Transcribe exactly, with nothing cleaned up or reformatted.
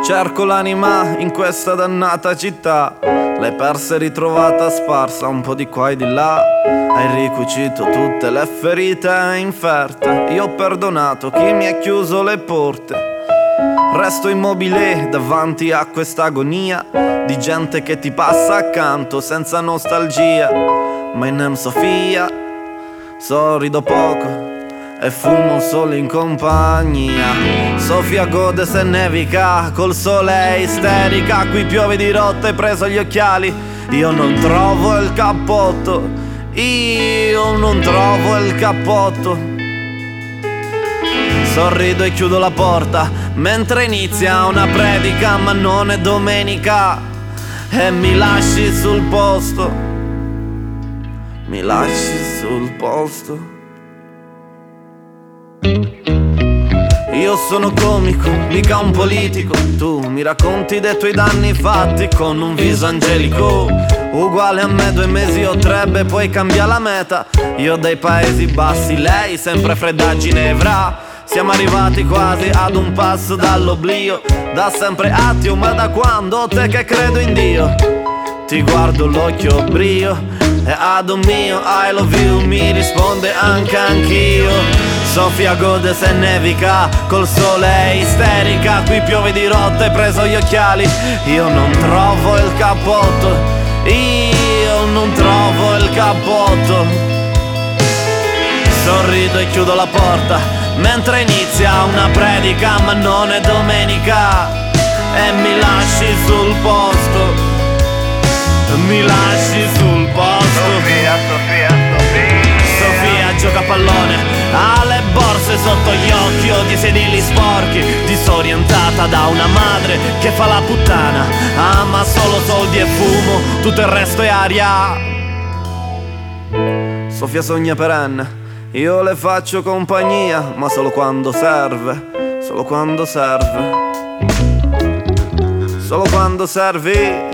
Cerco l'anima in questa dannata città, l'hai persa e ritrovata sparsa un po' di qua e di là. Hai ricucito tutte le ferite inferte, io ho perdonato chi mi ha chiuso le porte. Resto immobile davanti a questa agonia di gente che ti passa accanto senza nostalgia. My name's Sofia, sorrido poco e fumo solo in compagnia. Sofia gode se nevica, col sole è isterica. Qui piove di rotta, hai preso gli occhiali. Io non trovo il cappotto, io non trovo il cappotto. Sorrido e chiudo la porta mentre inizia una predica, ma non è domenica. E mi lasci sul posto, mi lasci sul posto. Io sono comico, mica un politico. Tu mi racconti dei tuoi danni fatti con un viso angelico. Uguale a me, due mesi o tre, beh poi cambia la meta. Io dai Paesi Bassi, lei sempre fredda a Ginevra. Siamo arrivati quasi ad un passo dall'oblio. Da sempre ateo, ma da quando? Te che credo in Dio. Ti guardo l'occhio brio e ad un mio I love you mi risponde anche anch'io. Sofia gode se nevica, col sole è isterica. Qui piove di rotta, hai preso gli occhiali. Io non trovo il cappotto, io non trovo il cappotto. Sorrido e chiudo la porta mentre inizia una predica, ma non è domenica. E mi lasci sul posto, mi lasci sul posto. Sofia, Sofia, Sofia. Sofia gioca a pallone, ha le borse sotto gli occhi o di sedili sporchi, disorientata da una madre che fa la puttana. Ama solo soldi e fumo, tutto il resto è aria. Sofia sogna perenne, io le faccio compagnia, ma solo quando serve, solo quando serve, solo quando servi.